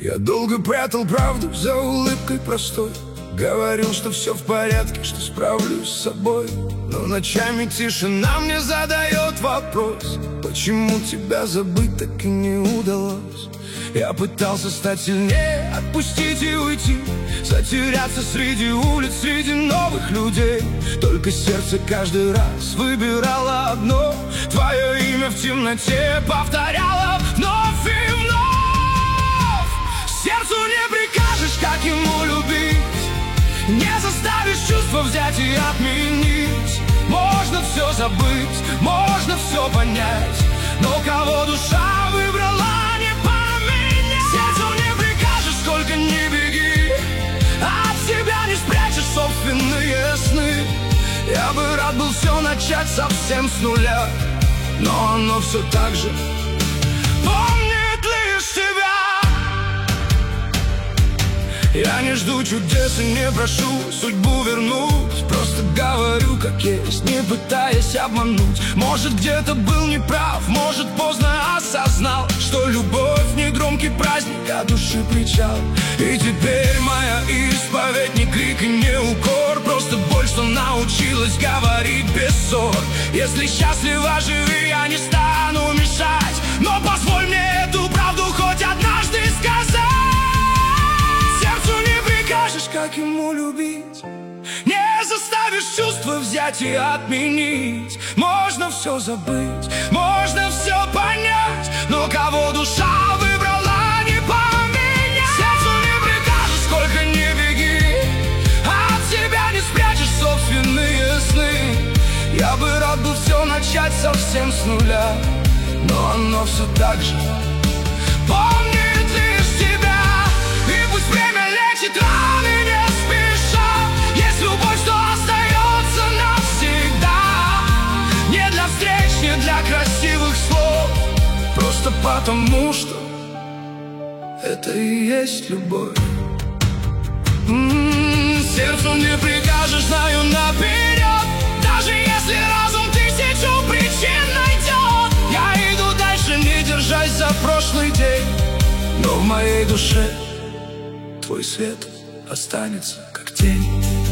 Я долго прятал правду за улыбкой простой. Говорил, что все в порядке, что справлюсь с собой. Но ночами тишина мне задает вопрос: почему тебя забыть так и не удалось? Я пытался стать сильнее, отпустить и уйти, затеряться среди улиц, среди новых людей. Только сердце каждый раз выбирало одно, твое имя в темноте повторяло вновь и вновь. Сердцу не прикажешь, как ему любить, не заставишь чувства взять и отменить. Можно все забыть, можно все понять, но кого душа выбрала, не поменять. Сердцу не прикажешь, сколько не беги, от себя не спрячешь собственные сны. Я бы рад был все начать совсем с нуля, но оно все так же помнит лишь тебя. Я не жду чудес и не прошу судьбу вернуть, просто говорю как есть, не пытаясь обмануть. Может, где-то был неправ, может, поздно осознал, что любовь не громкий праздник, а души причал. И теперь моя исповедь не крик и не укор, просто боль, что научилась говорить без ссор. Если счастлива, живи, я не стану мешать, но позволь мне эту правду хоть однажды сказать. Как ему любить, не заставишь чувства взять и отменить. Можно все забыть, можно все понять, но кого душа выбрала, не поменять. Сердцу не прикажешь, сколько не беги, от себя не спрячешь собственные сны. Я бы рад был все начать совсем с нуля, но оно все так же помнит лишь тебя. И пусть время лечит раны, для красивых слов, просто потому что это и есть любовь. Сердцу не прикажешь, знаю наперед, даже если разум тысячу причин найдет. Я иду дальше, не держась за прошлый день, но в моей душе твой свет останется как тень.